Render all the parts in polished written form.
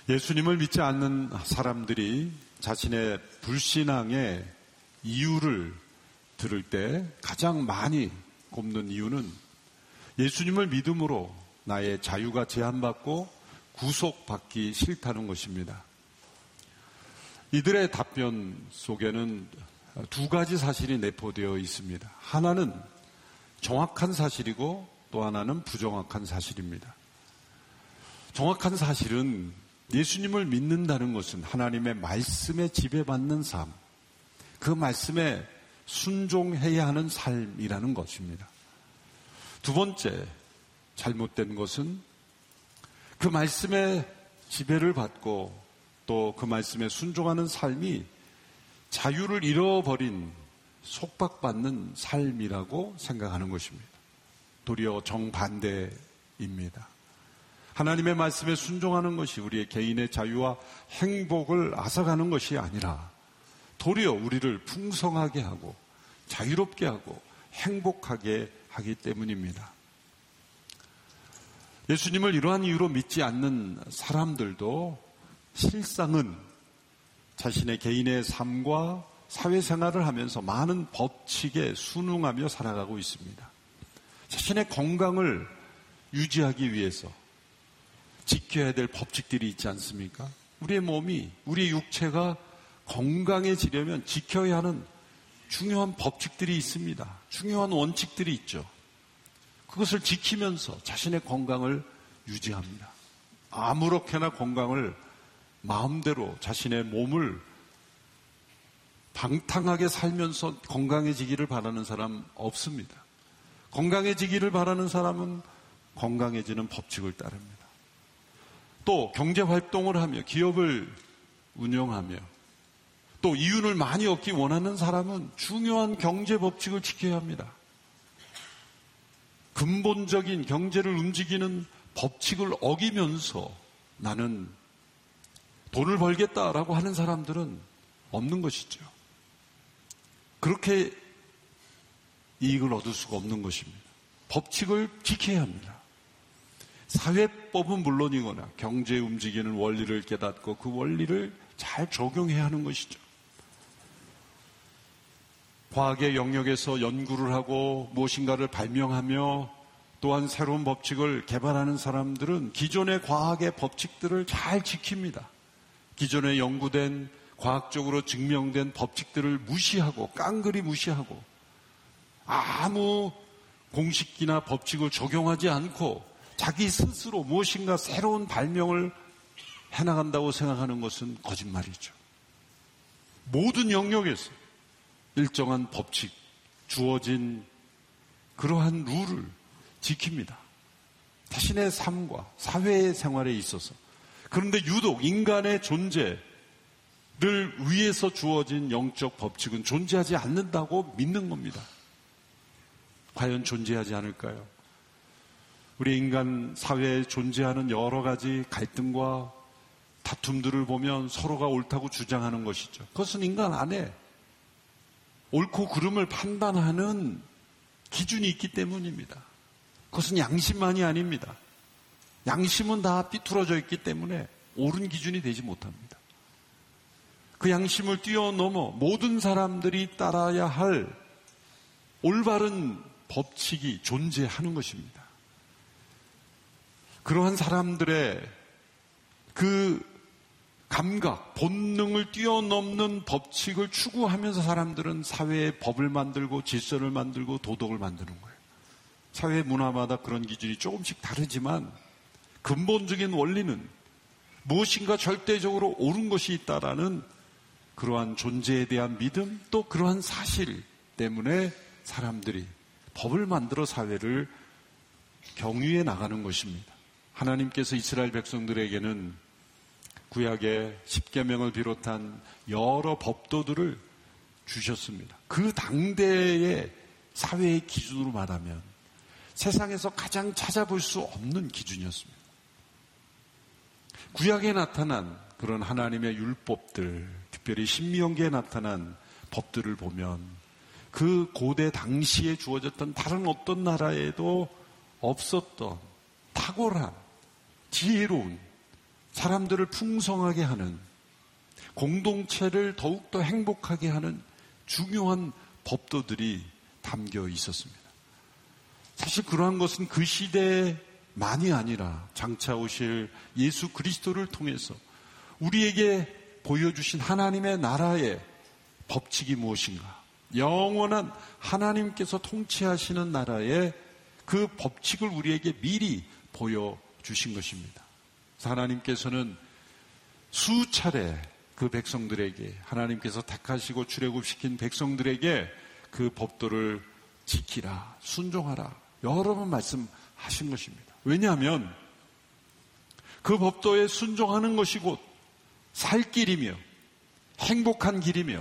예수님을 믿지 않는 사람들이 자신의 불신앙의 이유를 들을 때 가장 많이 꼽는 이유는 예수님을 믿음으로 나의 자유가 제한받고 구속받기 싫다는 것입니다. 이들의 답변 속에는 두 가지 사실이 내포되어 있습니다. 하나는 정확한 사실이고 또 하나는 부정확한 사실입니다. 정확한 사실은 예수님을 믿는다는 것은 하나님의 말씀에 지배받는 삶, 그 말씀에 순종해야 하는 삶이라는 것입니다. 두 번째, 잘못된 것은 그 말씀에 지배를 받고 또 그 말씀에 순종하는 삶이 자유를 잃어버린 속박받는 삶이라고 생각하는 것입니다. 도리어 정반대입니다. 하나님의 말씀에 순종하는 것이 우리의 개인의 자유와 행복을 앗아가는 것이 아니라 도리어 우리를 풍성하게 하고 자유롭게 하고 행복하게 하기 때문입니다. 예수님을 이러한 이유로 믿지 않는 사람들도 실상은 자신의 개인의 삶과 사회생활을 하면서 많은 법칙에 순응하며 살아가고 있습니다. 자신의 건강을 유지하기 위해서 지켜야 될 법칙들이 있지 않습니까? 우리의 몸이, 우리의 육체가 건강해지려면 지켜야 하는 중요한 법칙들이 있습니다. 중요한 원칙들이 있죠. 그것을 지키면서 자신의 건강을 유지합니다. 아무렇게나 건강을 마음대로 자신의 몸을 방탕하게 살면서 건강해지기를 바라는 사람 없습니다. 건강해지기를 바라는 사람은 건강해지는 법칙을 따릅니다. 또 경제활동을 하며 기업을 운영하며 또 이윤을 많이 얻기 원하는 사람은 중요한 경제법칙을 지켜야 합니다. 근본적인 경제를 움직이는 법칙을 어기면서 나는 돈을 벌겠다라고 하는 사람들은 없는 것이죠. 그렇게 이익을 얻을 수가 없는 것입니다. 법칙을 지켜야 합니다. 사회법은 물론이거나 경제에 움직이는 원리를 깨닫고 그 원리를 잘 적용해야 하는 것이죠. 과학의 영역에서 연구를 하고 무엇인가를 발명하며 또한 새로운 법칙을 개발하는 사람들은 기존의 과학의 법칙들을 잘 지킵니다. 기존에 연구된 과학적으로 증명된 법칙들을 무시하고 깡그리 무시하고 아무 공식이나 법칙을 적용하지 않고 자기 스스로 무엇인가 새로운 발명을 해나간다고 생각하는 것은 거짓말이죠. 모든 영역에서 일정한 법칙, 주어진 그러한 룰을 지킵니다. 자신의 삶과 사회의 생활에 있어서. 그런데 유독 인간의 존재를 위해서 주어진 영적 법칙은 존재하지 않는다고 믿는 겁니다. 과연 존재하지 않을까요? 우리 인간 사회에 존재하는 여러 가지 갈등과 다툼들을 보면 서로가 옳다고 주장하는 것이죠. 그것은 인간 안에 옳고 그름을 판단하는 기준이 있기 때문입니다. 그것은 양심만이 아닙니다. 양심은 다 삐뚤어져 있기 때문에 옳은 기준이 되지 못합니다. 그 양심을 뛰어넘어 모든 사람들이 따라야 할 올바른 법칙이 존재하는 것입니다. 그러한 사람들의 그 감각, 본능을 뛰어넘는 법칙을 추구하면서 사람들은 사회의 법을 만들고 질서를 만들고 도덕을 만드는 거예요. 사회 문화마다 그런 기준이 조금씩 다르지만 근본적인 원리는 무엇인가 절대적으로 옳은 것이 있다라는 그러한 존재에 대한 믿음, 또 그러한 사실 때문에 사람들이 법을 만들어 사회를 경유해 나가는 것입니다. 하나님께서 이스라엘 백성들에게는 구약의 십계명을 비롯한 여러 법도들을 주셨습니다. 그 당대의 사회의 기준으로 말하면 세상에서 가장 찾아볼 수 없는 기준이었습니다. 구약에 나타난 그런 하나님의 율법들, 특별히 신명기에 나타난 법들을 보면 그 고대 당시에 주어졌던 다른 어떤 나라에도 없었던 탁월한 지혜로운 사람들을 풍성하게 하는, 공동체를 더욱더 행복하게 하는 중요한 법도들이 담겨 있었습니다. 사실 그러한 것은 그 시대만이 아니라 장차 오실 예수 그리스도를 통해서 우리에게 보여주신 하나님의 나라의 법칙이 무엇인가, 영원한 하나님께서 통치하시는 나라의 그 법칙을 우리에게 미리 보여주신 것입니다. 그래서 하나님께서는 수차례 그 백성들에게, 하나님께서 택하시고 출애굽시킨 백성들에게 그 법도를 지키라, 순종하라 여러 번 말씀하신 것입니다. 왜냐하면 그 법도에 순종하는 것이 곧 살 길이며 행복한 길이며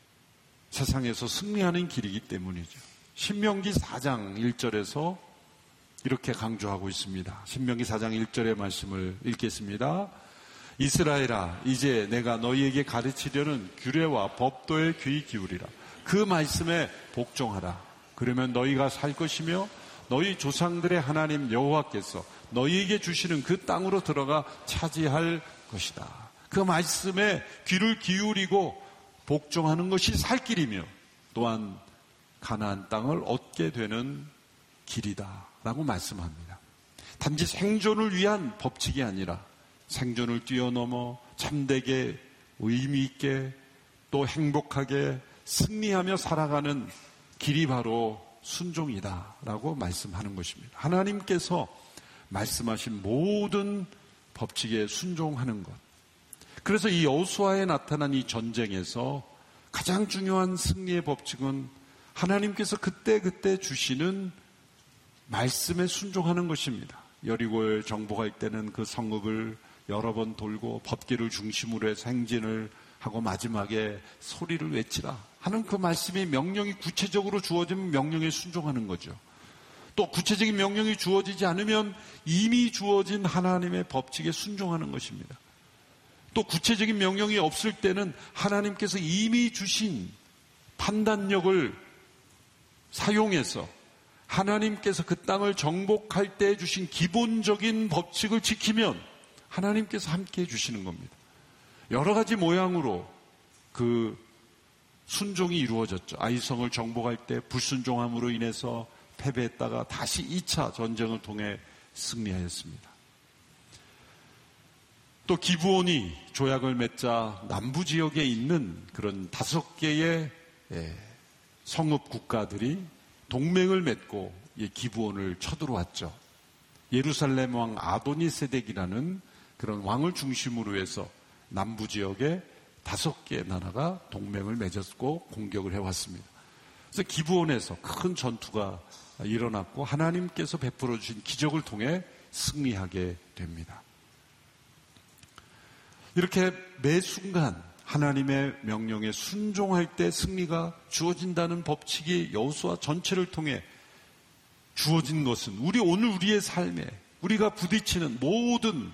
세상에서 승리하는 길이기 때문이죠. 신명기 4장 1절에서 이렇게 강조하고 있습니다. 신명기 4장 1절의 말씀을 읽겠습니다. 이스라엘아, 이제 내가 너희에게 가르치려는 규례와 법도에 귀 기울이라. 그 말씀에 복종하라. 그러면 너희가 살 것이며 너희 조상들의 하나님 여호와께서 너희에게 주시는 그 땅으로 들어가 차지할 것이다. 그 말씀에 귀를 기울이고 복종하는 것이 살 길이며 또한 가나안 땅을 얻게 되는 길이다 라고 말씀합니다. 단지 생존을 위한 법칙이 아니라 생존을 뛰어넘어 참되게 의미 있게 또 행복하게 승리하며 살아가는 길이 바로 순종이다 라고 말씀하는 것입니다. 하나님께서 말씀하신 모든 법칙에 순종하는 것. 그래서 이 여호수아에 나타난 이 전쟁에서 가장 중요한 승리의 법칙은 하나님께서 그때그때 주시는 말씀에 순종하는 것입니다. 여리고에 정복할 때는 그 성읍을 여러 번 돌고 법궤를 중심으로 해서 행진을 하고 마지막에 소리를 외치라 하는 그 말씀이, 명령이 구체적으로 주어지면 명령에 순종하는 거죠. 또 구체적인 명령이 주어지지 않으면 이미 주어진 하나님의 법칙에 순종하는 것입니다. 또 구체적인 명령이 없을 때는 하나님께서 이미 주신 판단력을 사용해서 하나님께서 그 땅을 정복할 때 주신 기본적인 법칙을 지키면 하나님께서 함께 해주시는 겁니다. 여러 가지 모양으로 그 순종이 이루어졌죠. 아이성을 정복할 때 불순종함으로 인해서 패배했다가 다시 2차 전쟁을 통해 승리하였습니다. 또 기브온이 조약을 맺자 남부 지역에 있는 그런 5개의 성읍 국가들이 동맹을 맺고 기브온을 쳐들어왔죠. 예루살렘 왕 아도니세덱이라는 그런 왕을 중심으로 해서 남부 지역에 5개의 나라가 동맹을 맺었고 공격을 해왔습니다. 그래서 기브온에서 큰 전투가 일어났고 하나님께서 베풀어 주신 기적을 통해 승리하게 됩니다. 이렇게 매 순간 하나님의 명령에 순종할 때 승리가 주어진다는 법칙이 여호수아 전체를 통해 주어진 것은 오늘 우리의 삶에 우리가 부딪히는 모든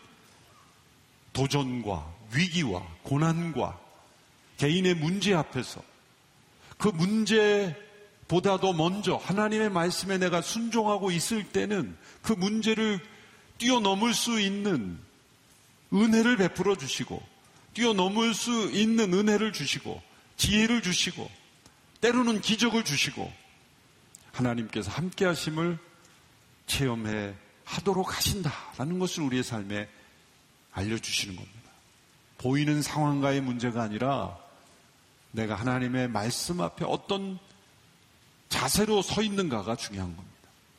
도전과 위기와 고난과 개인의 문제 앞에서 그 문제보다도 먼저 하나님의 말씀에 내가 순종하고 있을 때는 그 문제를 뛰어넘을 수 있는 은혜를 베풀어 주시고, 뛰어넘을 수 있는 은혜를 주시고, 지혜를 주시고, 때로는 기적을 주시고, 하나님께서 함께 하심을 체험해 하도록 하신다라는 것을 우리의 삶에 알려주시는 겁니다. 보이는 상황과의 문제가 아니라 내가 하나님의 말씀 앞에 어떤 자세로 서 있는가가 중요한 겁니다.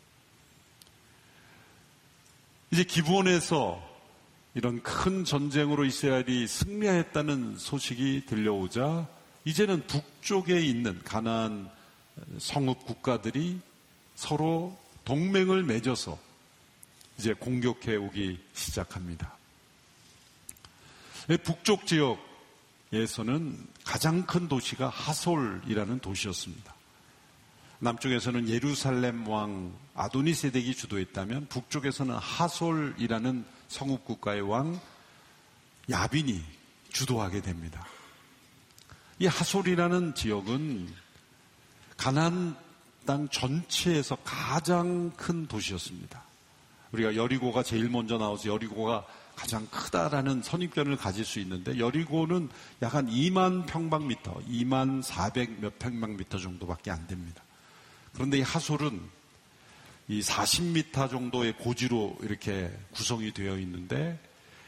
이제 기브온에서 이런 큰 전쟁으로 이스라엘이 승리했다는 소식이 들려오자 이제는 북쪽에 있는 가나안 성읍 국가들이 서로 동맹을 맺어서 이제 공격해 오기 시작합니다. 북쪽 지역에서는 가장 큰 도시가 하솔이라는 도시였습니다. 남쪽에서는 예루살렘 왕 아도니세덱이 주도했다면 북쪽에서는 하솔이라는 성읍 국가의 왕 야빈이 주도하게 됩니다. 이 하솔이라는 지역은 가나안 땅 전체에서 가장 큰 도시였습니다. 우리가 여리고가 제일 먼저 나와서 여리고가 가장 크다라는 선입견을 가질 수 있는데 여리고는 약 한 2만 평방미터, 2만 400 몇 평방미터 정도밖에 안 됩니다. 그런데 이 하솔은 이 40m 정도의 고지로 이렇게 구성이 되어 있는데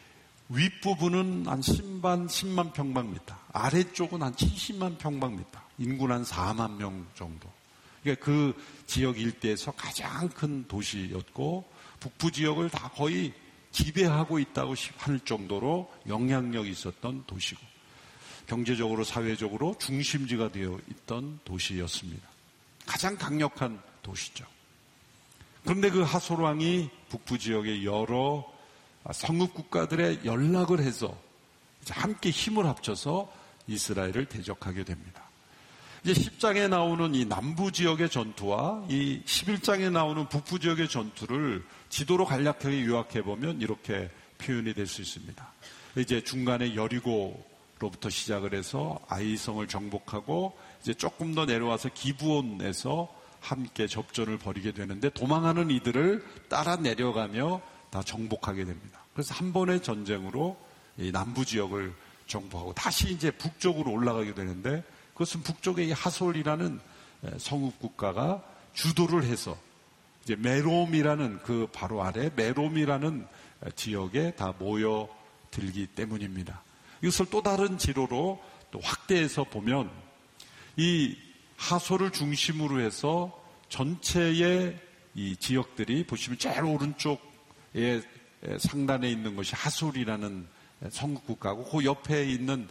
윗부분은 한 10만 평방미터, 아래쪽은 한 70만 평방미터, 인구는 한 4만 명 정도. 그러니까 그 지역 일대에서 가장 큰 도시였고 북부 지역을 다 거의 지배하고 있다고 할 정도로 영향력이 있었던 도시고 경제적으로 사회적으로 중심지가 되어 있던 도시였습니다. 가장 강력한 도시죠. 그런데 그 하솔 왕이 북부 지역의 여러 성읍 국가들에 연락을 해서 함께 힘을 합쳐서 이스라엘을 대적하게 됩니다. 이제 10장에 나오는 이 남부 지역의 전투와 이 11장에 나오는 북부 지역의 전투를 지도로 간략하게 요약해 보면 이렇게 표현이 될 수 있습니다. 이제 중간에 여리고로부터 시작을 해서 아이성을 정복하고 이제 조금 더 내려와서 기브온에서 함께 접전을 벌이게 되는데 도망하는 이들을 따라 내려가며 다 정복하게 됩니다. 그래서 한 번의 전쟁으로 이 남부 지역을 정복하고 다시 이제 북쪽으로 올라가게 되는데 그것은 북쪽의 이 하솔이라는 성읍 국가가 주도를 해서 이제 메롬이라는 그 바로 아래 메롬이라는 지역에 다 모여들기 때문입니다. 이것을 또 다른 지로로 또 확대해서 보면 이 하솔을 중심으로 해서 전체의 이 지역들이 보시면 제일 오른쪽에 상단에 있는 것이 하솔이라는 성국 국가고 그 옆에 있는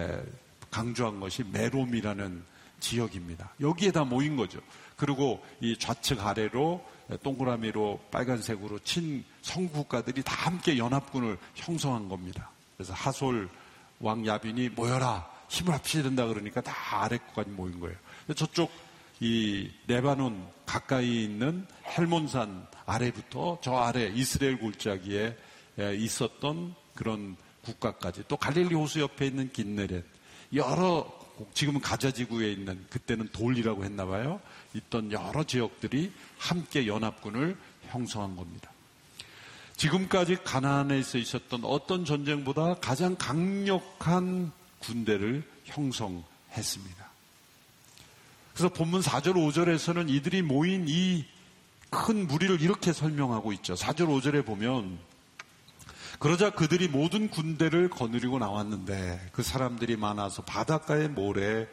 강조한 것이 메롬이라는 지역입니다. 여기에 다 모인 거죠. 그리고 이 좌측 아래로 동그라미로 빨간색으로 친 성국가들이 다 함께 연합군을 형성한 겁니다. 그래서 하솔 왕 야빈이 모여라, 힘을 합쳐야 된다 그러니까 다 아래까지 모인 거예요. 저쪽 이 레바논 가까이 있는 헬몬산 아래부터 저 아래 이스라엘 골짜기에 있었던 그런 국가까지 또 갈릴리 호수 옆에 있는 긴네렛 여러 지금은 가자지구에 있는 그때는 돌이라고 했나 봐요. 있던 여러 지역들이 함께 연합군을 형성한 겁니다. 지금까지 가나안에서 있었던 어떤 전쟁보다 가장 강력한 군대를 형성했습니다. 그래서 본문 4절 5절에서는 이들이 모인 이 큰 무리를 이렇게 설명하고 있죠. 4절 5절에 보면 그러자 그들이 모든 군대를 거느리고 나왔는데 그 사람들이 많아서 바닷가의 모래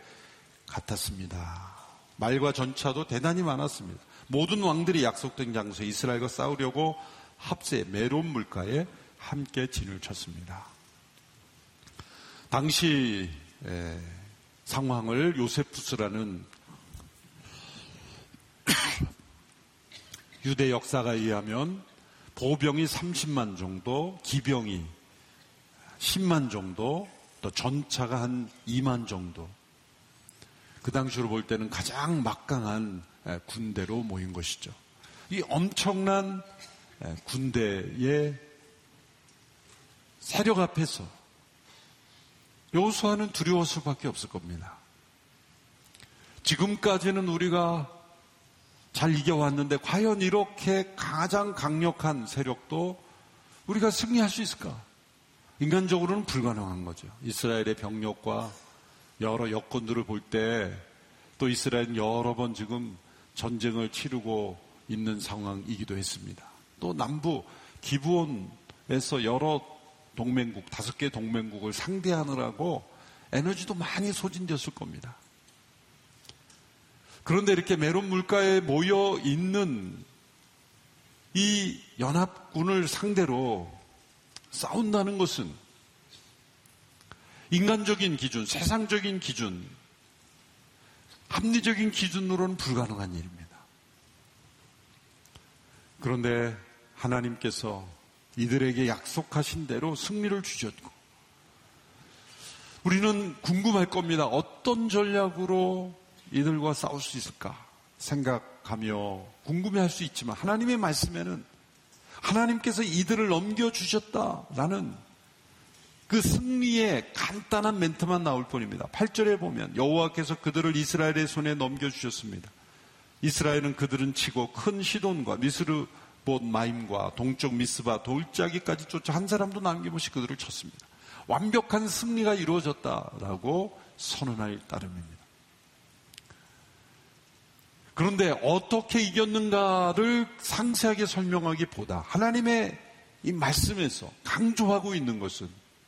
같았습니다. 말과 전차도 대단히 많았습니다. 모든 왕들이 약속된 장소에 이스라엘과 싸우려고 합세 메론 물가에 함께 진을 쳤습니다. 당시 상황을 요세푸스라는 유대 역사가에 의하면 보병이 30만 정도, 기병이 10만 정도, 또 전차가 한 2만 정도. 그 당시로 볼 때는 가장 막강한 군대로 모인 것이죠. 이 엄청난 군대의 세력 앞에서 여호수아는 두려울 수밖에 없을 겁니다. 지금까지는 우리가 잘 이겨왔는데 과연 이렇게 가장 강력한 세력도 우리가 승리할 수 있을까? 인간적으로는 불가능한 거죠. 이스라엘의 병력과 여러 여건들을 볼 때 또 이스라엘은 여러 번 지금 전쟁을 치르고 있는 상황이기도 했습니다. 또 남부 기브온에서 여러 동맹국, 5개 동맹국을 상대하느라고 에너지도 많이 소진되었을 겁니다. 그런데 이렇게 메론 물가에 모여 있는 이 연합군을 상대로 싸운다는 것은 인간적인 기준, 세상적인 기준, 합리적인 기준으로는 불가능한 일입니다. 그런데 하나님께서 이들에게 약속하신 대로 승리를 주셨고 우리는 궁금할 겁니다. 어떤 전략으로 이들과 싸울 수 있을까 생각하며 궁금해할 수 있지만 하나님의 말씀에는 하나님께서 이들을 넘겨주셨다라는 그 승리의 간단한 멘트만 나올 뿐입니다. 8절에 보면 여호와께서 그들을 이스라엘의 손에 넘겨주셨습니다. 이스라엘은 그들은 치고 큰 시돈과 미스르 봇 마임과 동쪽 미스바 돌짜기까지 쫓아 한 사람도 남김없이 그들을 쳤습니다. 완벽한 승리가 이루어졌다라고 선언할 따름입니다. 그런데 어떻게 이겼는가를 상세하게 설명하기보다 하나님의 이 말씀에서 강조하고 있는 것은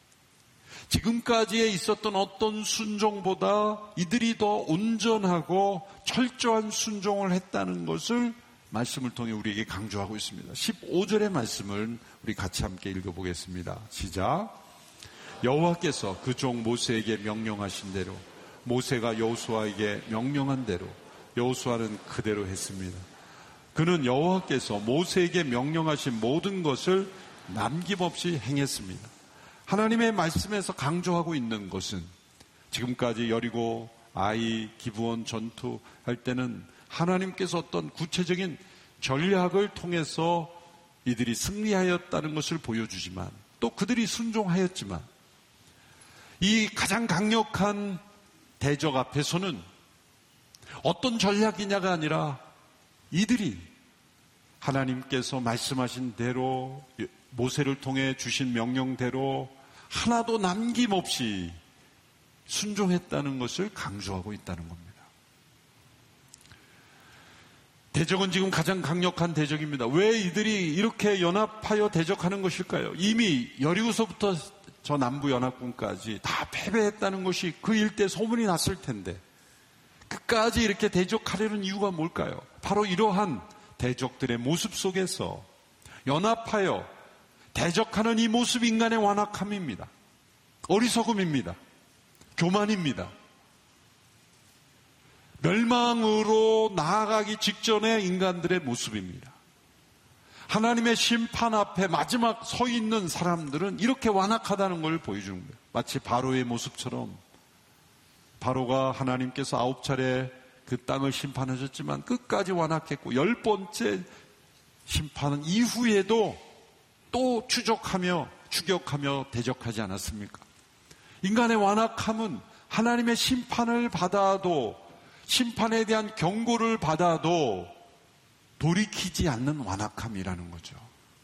지금까지에 있었던 어떤 순종보다 이들이 더 온전하고 철저한 순종을 했다는 것을 말씀을 통해 우리에게 강조하고 있습니다. 15절의 말씀을 우리 같이 함께 읽어보겠습니다. 시작. 여호와께서 그 종 모세에게 명령하신 대로 모세가 여호수아에게 명령한 대로 여호수아는 그대로 했습니다. 그는 여호와께서 모세에게 명령하신 모든 것을 남김없이 행했습니다. 하나님의 말씀에서 강조하고 있는 것은 지금까지 여리고 아이 기브온 전투할 때는 하나님께서 어떤 구체적인 전략을 통해서 이들이 승리하였다는 것을 보여주지만 또 그들이 순종하였지만 이 가장 강력한 대적 앞에서는 어떤 전략이냐가 아니라 이들이 하나님께서 말씀하신 대로 모세를 통해 주신 명령대로 하나도 남김없이 순종했다는 것을 강조하고 있다는 겁니다. 대적은 지금 가장 강력한 대적입니다. 왜 이들이 이렇게 연합하여 대적하는 것일까요? 이미 여리고서부터 저 남부 연합군까지 다 패배했다는 것이 그 일대 소문이 났을 텐데 끝까지 이렇게 대적하려는 이유가 뭘까요? 바로 이러한 대적들의 모습 속에서 연합하여 대적하는 이 모습 인간의 완악함입니다. 어리석음입니다. 교만입니다. 멸망으로 나아가기 직전의 인간들의 모습입니다. 하나님의 심판 앞에 마지막 서 있는 사람들은 이렇게 완악하다는 걸 보여주는 거예요. 마치 바로의 모습처럼 바로가 하나님께서 9차례 그 땅을 심판하셨지만 끝까지 완악했고 10번째 심판 이후에도 또 추적하며 추격하며 대적하지 않았습니까? 인간의 완악함은 하나님의 심판을 받아도 심판에 대한 경고를 받아도 돌이키지 않는 완악함이라는 거죠.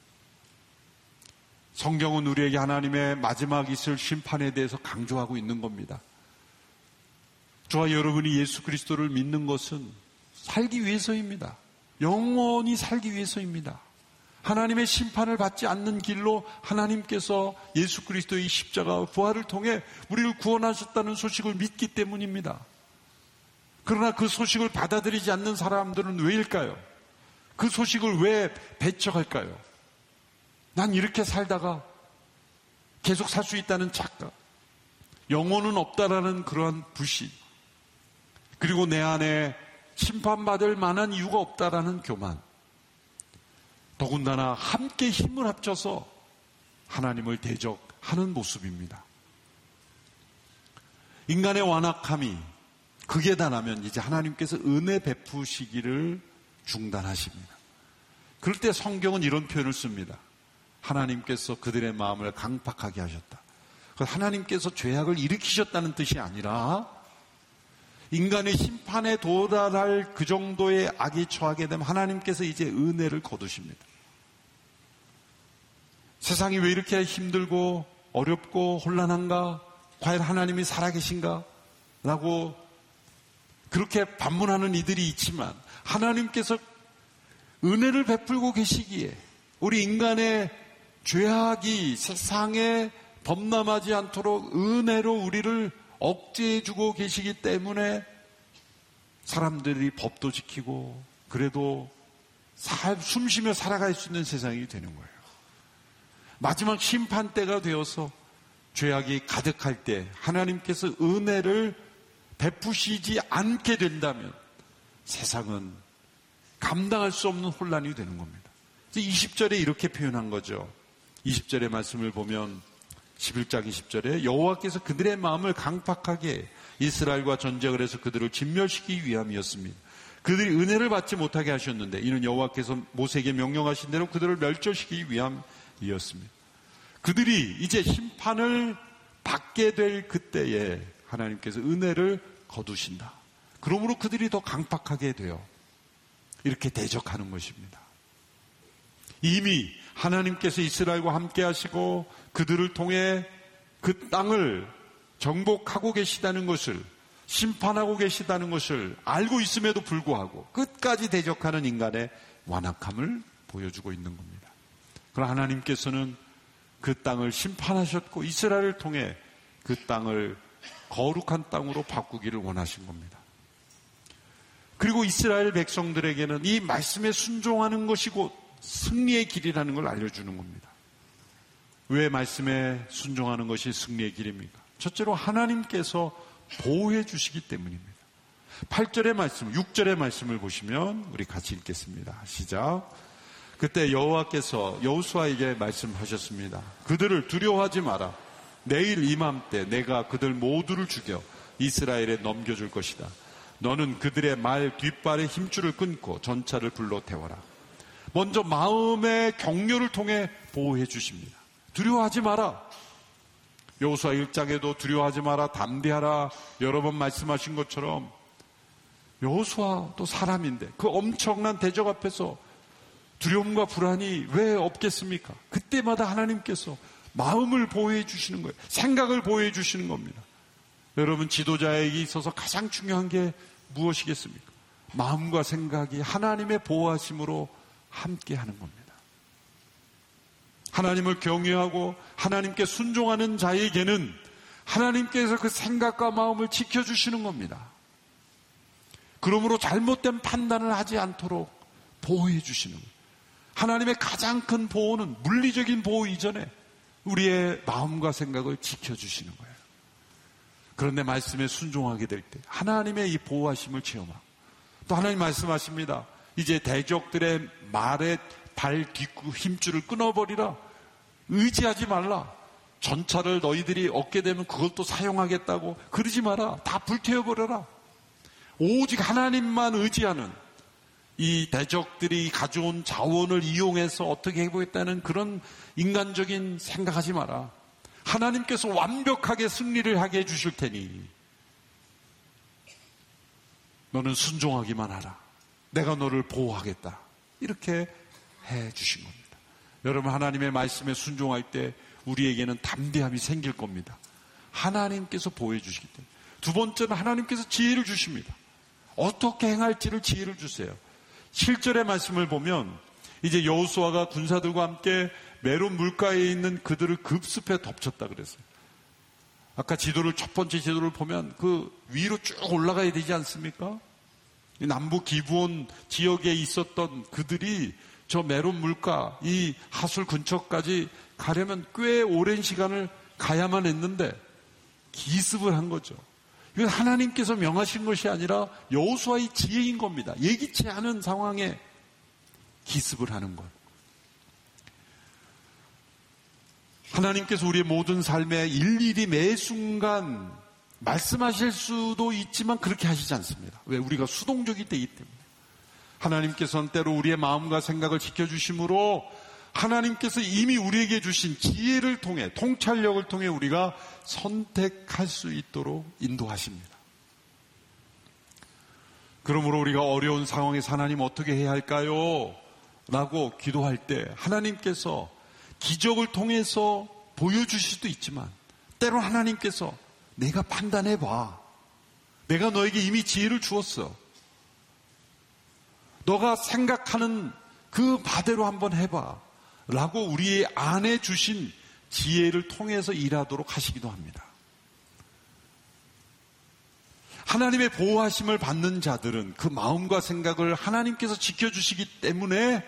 성경은 우리에게 하나님의 마지막 있을 심판에 대해서 강조하고 있는 겁니다. 저와 여러분이 예수 그리스도를 믿는 것은 살기 위해서입니다. 영원히 살기 위해서입니다. 하나님의 심판을 받지 않는 길로 하나님께서 예수 그리스도의 십자가 부활을 통해 우리를 구원하셨다는 소식을 믿기 때문입니다. 그러나 그 소식을 받아들이지 않는 사람들은 왜일까요? 그 소식을 왜 배척할까요? 난 이렇게 살다가 계속 살 수 있다는 착각, 영혼은 없다라는 그러한 불신, 그리고 내 안에 심판받을 만한 이유가 없다라는 교만, 더군다나 함께 힘을 합쳐서 하나님을 대적하는 모습입니다. 인간의 완악함이 극에 달하면 이제 하나님께서 은혜 베푸시기를 중단하십니다. 그럴 때 성경은 이런 표현을 씁니다. 하나님께서 그들의 마음을 강팍하게 하셨다. 하나님께서 죄악을 일으키셨다는 뜻이 아니라 인간의 심판에 도달할 그 정도의 악이 처하게 되면 하나님께서 이제 은혜를 거두십니다. 세상이 왜 이렇게 힘들고 어렵고 혼란한가? 과연 하나님이 살아계신가? 라고 그렇게 반문하는 이들이 있지만 하나님께서 은혜를 베풀고 계시기에 우리 인간의 죄악이 세상에 범람하지 않도록 은혜로 우리를 억제해주고 계시기 때문에 사람들이 법도 지키고 그래도 숨쉬며 살아갈 수 있는 세상이 되는 거예요. 마지막 심판 때가 되어서 죄악이 가득할 때 하나님께서 은혜를 베푸시지 않게 된다면 세상은 감당할 수 없는 혼란이 되는 겁니다. 20절에 이렇게 표현한 거죠. 20절의 말씀을 보면 11장 20절에 여호와께서 그들의 마음을 강팍하게 이스라엘과 전쟁을 해서 그들을 진멸시키기 위함이었습니다. 그들이 은혜를 받지 못하게 하셨는데 이는 여호와께서 모세에게 명령하신 대로 그들을 멸절시키기 위함이었습니다. 그들이 이제 심판을 받게 될 그때에 하나님께서 은혜를 거두신다. 그러므로 그들이 더 강팍하게 돼요. 이렇게 대적하는 것입니다. 이미 하나님께서 이스라엘과 함께 하시고 그들을 통해 그 땅을 정복하고 계시다는 것을, 심판하고 계시다는 것을 알고 있음에도 불구하고 끝까지 대적하는 인간의 완악함을 보여주고 있는 겁니다. 그러나 하나님께서는 그 땅을 심판하셨고 이스라엘을 통해 그 땅을 거룩한 땅으로 바꾸기를 원하신 겁니다. 그리고 이스라엘 백성들에게는 이 말씀에 순종하는 것이 곧 승리의 길이라는 걸 알려주는 겁니다. 왜 말씀에 순종하는 것이 승리의 길입니까? 첫째로 하나님께서 보호해 주시기 때문입니다. 8절의 말씀, 6절의 말씀을 보시면 우리 같이 읽겠습니다. 시작. 그때 여호와께서 여호수아에게 말씀하셨습니다. 그들을 두려워하지 마라. 내일 이맘때 내가 그들 모두를 죽여 이스라엘에 넘겨줄 것이다. 너는 그들의 말 뒷발의 힘줄을 끊고 전차를 불러 태워라. 먼저 마음의 격려를 통해 보호해 주십니다. 두려워하지 마라. 여호수아 1장에도 두려워하지 마라, 담대하라 여러 번 말씀하신 것처럼 여호수아도 사람인데 그 엄청난 대적 앞에서 두려움과 불안이 왜 없겠습니까? 그때마다 하나님께서 마음을 보호해 주시는 거예요. 생각을 보호해 주시는 겁니다. 여러분, 지도자에게 있어서 가장 중요한 게 무엇이겠습니까? 마음과 생각이 하나님의 보호하심으로 함께 하는 겁니다. 하나님을 경외하고 하나님께 순종하는 자에게는 하나님께서 그 생각과 마음을 지켜주시는 겁니다. 그러므로 잘못된 판단을 하지 않도록 보호해 주시는 거예요. 하나님의 가장 큰 보호는 물리적인 보호 이전에 우리의 마음과 생각을 지켜주시는 거예요. 그런데 말씀에 순종하게 될 때 하나님의 이 보호하심을 체험하고 또 하나님 말씀하십니다. 이제 대적들의 말에 발 뒷구 힘줄을 끊어버리라. 의지하지 말라. 전차를 너희들이 얻게 되면 그걸 또 사용하겠다고 그러지 마라. 다 불태워버려라. 오직 하나님만 의지하는 이 대적들이 가져온 자원을 이용해서 어떻게 해보겠다는 그런 인간적인 생각하지 마라. 하나님께서 완벽하게 승리를 하게 해주실 테니 너는 순종하기만 하라. 내가 너를 보호하겠다. 이렇게 해주신 겁니다. 여러분, 하나님의 말씀에 순종할 때 우리에게는 담대함이 생길 겁니다. 하나님께서 보호해 주시기 때문에. 두 번째는 하나님께서 지혜를 주십니다. 어떻게 행할지를 지혜를 주세요. 7절의 말씀을 보면 이제 여호수아가 군사들과 함께 메론 물가에 있는 그들을 급습해 덮쳤다 그랬어요. 아까 지도를, 첫 번째 지도를 보면 그 위로 쭉 올라가야 되지 않습니까? 남부 기브온 지역에 있었던 그들이 저 메론 물가, 이 하술 근처까지 가려면 꽤 오랜 시간을 가야만 했는데 기습을 한 거죠. 이건 하나님께서 명하신 것이 아니라 여호수아의 지혜인 겁니다. 예기치 않은 상황에 기습을 하는 것. 하나님께서 우리의 모든 삶에 일일이 매 순간 말씀하실 수도 있지만 그렇게 하시지 않습니다. 왜? 우리가 수동적이 되기 때문에. 하나님께서는 때로 우리의 마음과 생각을 지켜주심으로 하나님께서 이미 우리에게 주신 지혜를 통해, 통찰력을 통해 우리가 선택할 수 있도록 인도하십니다. 그러므로 우리가 어려운 상황에서 하나님 어떻게 해야 할까요? 라고 기도할 때 하나님께서 기적을 통해서 보여주실 수도 있지만 때로 하나님께서 내가 판단해봐. 내가 너에게 이미 지혜를 주었어. 너가 생각하는 그 바대로 한번 해봐. 라고 우리 안에 주신 지혜를 통해서 일하도록 하시기도 합니다. 하나님의 보호하심을 받는 자들은 그 마음과 생각을 하나님께서 지켜주시기 때문에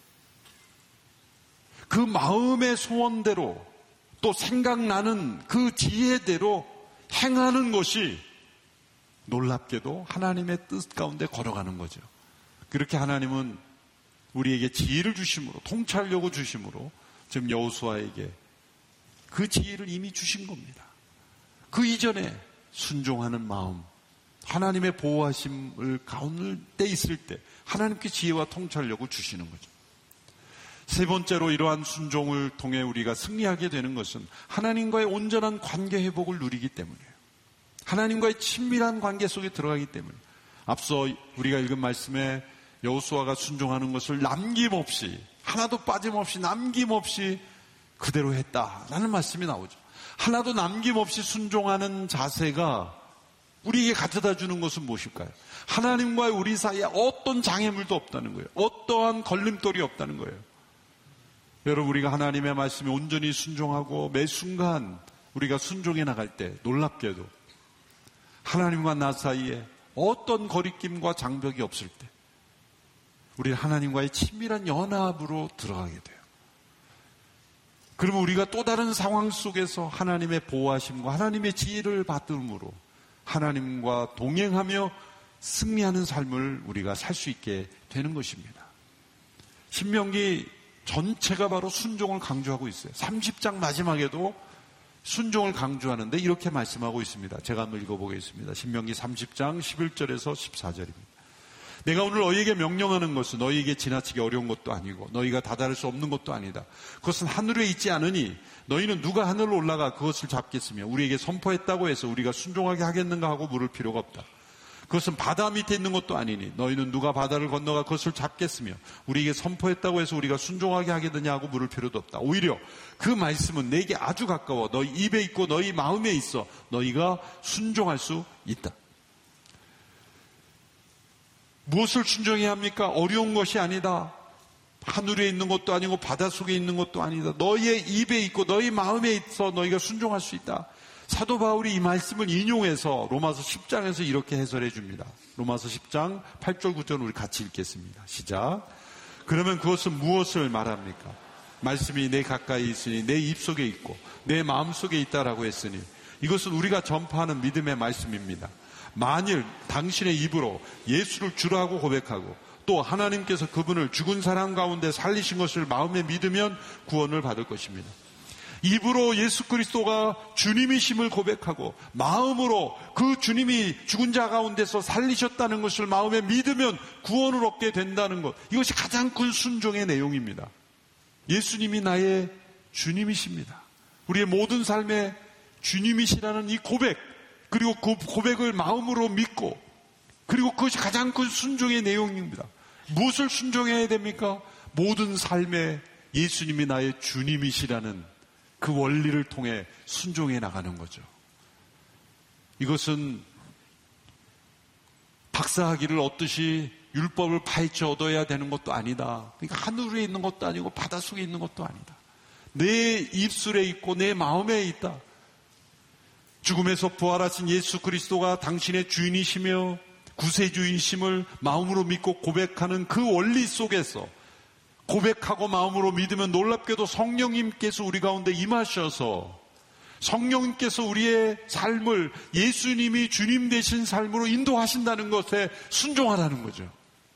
그 마음의 소원대로 또 생각나는 그 지혜대로 행하는 것이 놀랍게도 하나님의 뜻 가운데 걸어가는 거죠. 그렇게 하나님은 우리에게 지혜를 주심으로, 통찰력을 주심으로 지금 여호수아에게 그 지혜를 이미 주신 겁니다. 그 이전에 순종하는 마음, 하나님의 보호하심을 가운데 있을 때 하나님께 지혜와 통찰력을 주시는 거죠. 세 번째로 이러한 순종을 통해 우리가 승리하게 되는 것은 하나님과의 온전한 관계 회복을 누리기 때문이에요. 하나님과의 친밀한 관계 속에 들어가기 때문에 앞서 우리가 읽은 말씀에 여호수아가 순종하는 것을 남김없이 하나도 빠짐없이 남김없이 그대로 했다라는 말씀이 나오죠. 하나도 남김없이 순종하는 자세가 우리에게 가져다 주는 것은 무엇일까요? 하나님과 우리 사이에 어떤 장애물도 없다는 거예요. 어떠한 걸림돌이 없다는 거예요. 여러분, 우리가 하나님의 말씀에 온전히 순종하고 매 순간 우리가 순종해 나갈 때 놀랍게도 하나님과 나 사이에 어떤 거리낌과 장벽이 없을 때 우리 하나님과의 친밀한 연합으로 들어가게 돼요. 그러면 우리가 또 다른 상황 속에서 하나님의 보호하심과 하나님의 지혜를 받음으로 하나님과 동행하며 승리하는 삶을 우리가 살 수 있게 되는 것입니다. 신명기 전체가 바로 순종을 강조하고 있어요. 30장 마지막에도 순종을 강조하는데 이렇게 말씀하고 있습니다. 제가 한번 읽어보겠습니다. 신명기 30장 11절에서 14절입니다. 내가 오늘 너희에게 명령하는 것은 너희에게 지나치게 어려운 것도 아니고 너희가 다다를 수 없는 것도 아니다. 그것은 하늘에 있지 않으니 너희는 누가 하늘로 올라가 그것을 잡겠으며 우리에게 선포했다고 해서 우리가 순종하게 하겠는가 하고 물을 필요가 없다. 그것은 바다 밑에 있는 것도 아니니 너희는 누가 바다를 건너가 그것을 잡겠으며 우리에게 선포했다고 해서 우리가 순종하게 하겠느냐 하고 물을 필요도 없다. 오히려 그 말씀은 내게 아주 가까워 너희 입에 있고 너희 마음에 있어 너희가 순종할 수 있다. 무엇을 순종해야 합니까? 어려운 것이 아니다. 하늘에 있는 것도 아니고 바닷속에 있는 것도 아니다. 너희의 입에 있고 너희 마음에 있어 너희가 순종할 수 있다. 사도 바울이 이 말씀을 인용해서 로마서 10장에서 이렇게 해설해 줍니다. 로마서 10장 8절 9절 우리 같이 읽겠습니다. 시작. 그러면 그것은 무엇을 말합니까? 말씀이 내 가까이 있으니 내 입속에 있고 내 마음속에 있다라고 했으니 이것은 우리가 전파하는 믿음의 말씀입니다. 만일 당신의 입으로 예수를 주라고 고백하고 또 하나님께서 그분을 죽은 사람 가운데 살리신 것을 마음에 믿으면 구원을 받을 것입니다. 입으로 예수 그리스도가 주님이심을 고백하고 마음으로 그 주님이 죽은 자 가운데서 살리셨다는 것을 마음에 믿으면 구원을 얻게 된다는 것, 이것이 가장 큰 순종의 내용입니다. 예수님이 나의 주님이십니다. 우리의 모든 삶의 주님이시라는 이 고백, 그리고 그 고백을 마음으로 믿고, 그리고 그것이 가장 큰 순종의 내용입니다. 무엇을 순종해야 됩니까? 모든 삶에 예수님이 나의 주님이시라는 그 원리를 통해 순종해 나가는 거죠. 이것은 박사학위를 얻듯이 율법을 파헤쳐 얻어야 되는 것도 아니다. 그러니까 하늘에 있는 것도 아니고 바닷속에 있는 것도 아니다. 내 입술에 있고 내 마음에 있다. 죽음에서 부활하신 예수 그리스도가 당신의 주인이시며 구세주이심을 마음으로 믿고 고백하는 그 원리 속에서 고백하고 마음으로 믿으면 놀랍게도 성령님께서 우리 가운데 임하셔서 성령님께서 우리의 삶을 예수님이 주님 되신 삶으로 인도하신다는 것에 순종하라는 거죠.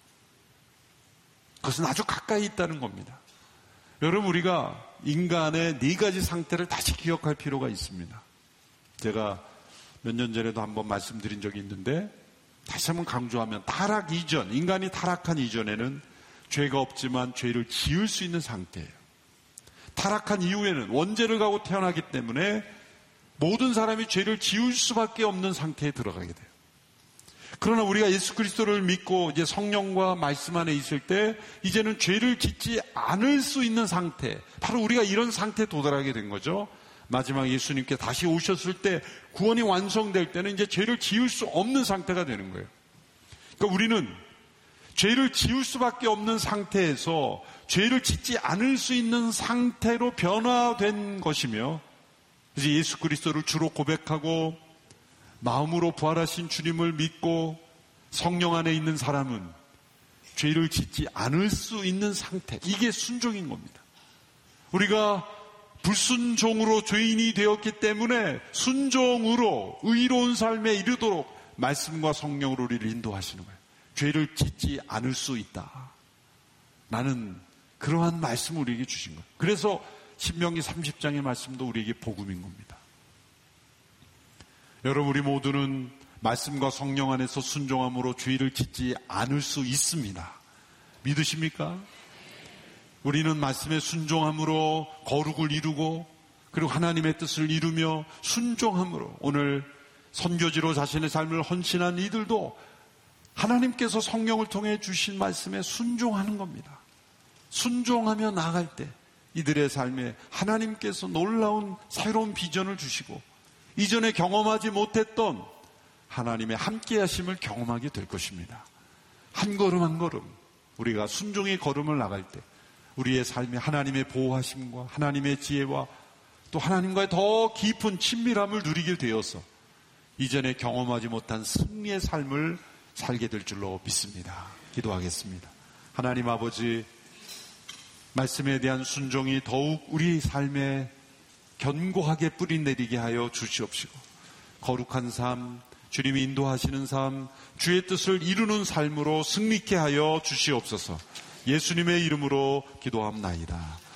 그것은 아주 가까이 있다는 겁니다. 여러분, 우리가 인간의 네 가지 상태를 다시 기억할 필요가 있습니다. 제가 몇 년 전에도 한번 말씀드린 적이 있는데 다시 한번 강조하면, 타락 이전, 인간이 타락한 이전에는 죄가 없지만 죄를 지을 수 있는 상태예요. 타락한 이후에는 원죄를 가고 태어나기 때문에 모든 사람이 죄를 지을 수밖에 없는 상태에 들어가게 돼요. 그러나 우리가 예수 그리스도를 믿고 이제 성령과 말씀 안에 있을 때 이제는 죄를 짓지 않을 수 있는 상태, 바로 우리가 이런 상태에 도달하게 된 거죠. 마지막 예수님께 다시 오셨을 때 구원이 완성될 때는 이제 죄를 지을 수 없는 상태가 되는 거예요. 그러니까 우리는 죄를 지을 수밖에 없는 상태에서 죄를 짓지 않을 수 있는 상태로 변화된 것이며, 이제 예수 그리스도를 주로 고백하고 마음으로 부활하신 주님을 믿고 성령 안에 있는 사람은 죄를 짓지 않을 수 있는 상태, 이게 순종인 겁니다. 우리가 불순종으로 죄인이 되었기 때문에 순종으로 의로운 삶에 이르도록 말씀과 성령으로 우리를 인도하시는 거예요. 죄를 짓지 않을 수 있다. 나는 그러한 말씀을 우리에게 주신 거예요. 그래서 신명기 30장의 말씀도 우리에게 복음인 겁니다. 여러분, 우리 모두는 말씀과 성령 안에서 순종함으로 죄를 짓지 않을 수 있습니다. 믿으십니까? 우리는 말씀에 순종함으로 거룩을 이루고, 그리고 하나님의 뜻을 이루며 순종함으로, 오늘 선교지로 자신의 삶을 헌신한 이들도 하나님께서 성령을 통해 주신 말씀에 순종하는 겁니다. 순종하며 나아갈 때 이들의 삶에 하나님께서 놀라운 새로운 비전을 주시고 이전에 경험하지 못했던 하나님의 함께하심을 경험하게 될 것입니다. 한 걸음 한 걸음 우리가 순종의 걸음을 나갈 때 우리의 삶에 하나님의 보호하심과 하나님의 지혜와 또 하나님과의 더 깊은 친밀함을 누리게 되어서 이전에 경험하지 못한 승리의 삶을 살게 될 줄로 믿습니다. 기도하겠습니다. 하나님 아버지, 말씀에 대한 순종이 더욱 우리 삶에 견고하게 뿌리내리게 하여 주시옵시고 거룩한 삶, 주님이 인도하시는 삶, 주의 뜻을 이루는 삶으로 승리케 하여 주시옵소서. 예수님의 이름으로 기도합나이다.